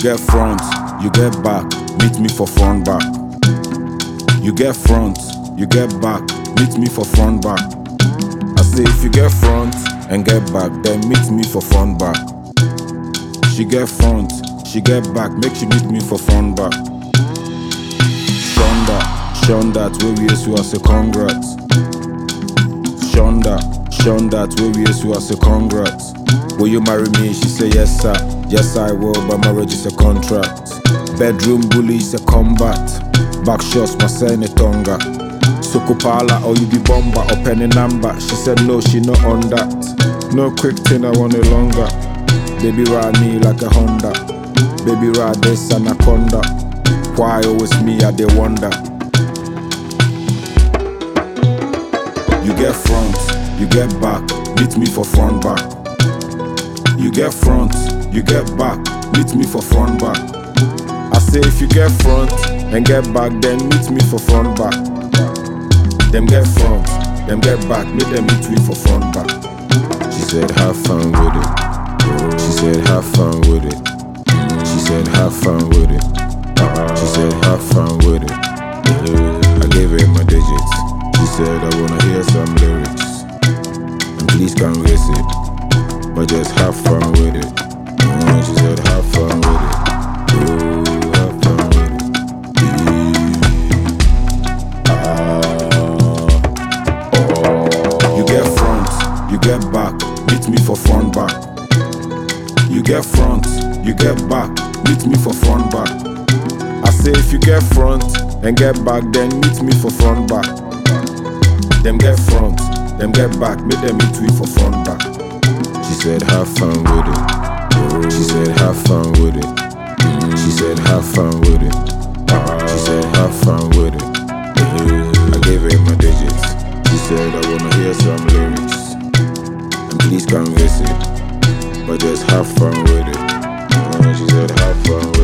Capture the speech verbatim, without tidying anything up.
get front, you get back, meet me for front back. You get front, you get back, meet me for front back. I say if you get front and get back, then meet me for front back. She get front, she get back, make she meet me for front back. Shonda, Shonda, where we is you as a congrats. Shonda, Shonda, where we is you as a congrats. Will you marry me? She say yes sir, yes I will, but marriage is a contract. Bedroom bully is a combat. Back shots, my son a tonga. Sokopala or you be bomber or penny number. She said no, she not on that. No quick thing, I want it longer. Baby ride me like a Honda. Baby ride this anaconda. Why always me, I dey wonder. You get front, you get back, meet me for front back. You get front, you get back, meet me for front back. I say if you get front and get back, then meet me for front back. Them get front, them get back, meet them meet me for front back. She said have fun with it. She said have fun with it. She said have fun with it. She said have fun with it. I gave her my digits. She said I wanna hear some lyrics. And please converse it, but just have fun with it. She said have fun with it. You get back, meet me for front back. You get front, you get back, meet me for front back. I say if you get front and get back, then meet me for front back. Them get front, them get back, meet them meet me for front back. She said have fun with it. She said have fun with it. She said have fun with it. She said have fun with it. I gave her my digits. She said I wanna hear some lyrics. Please converse it, but just have fun with it. She said have fun with it.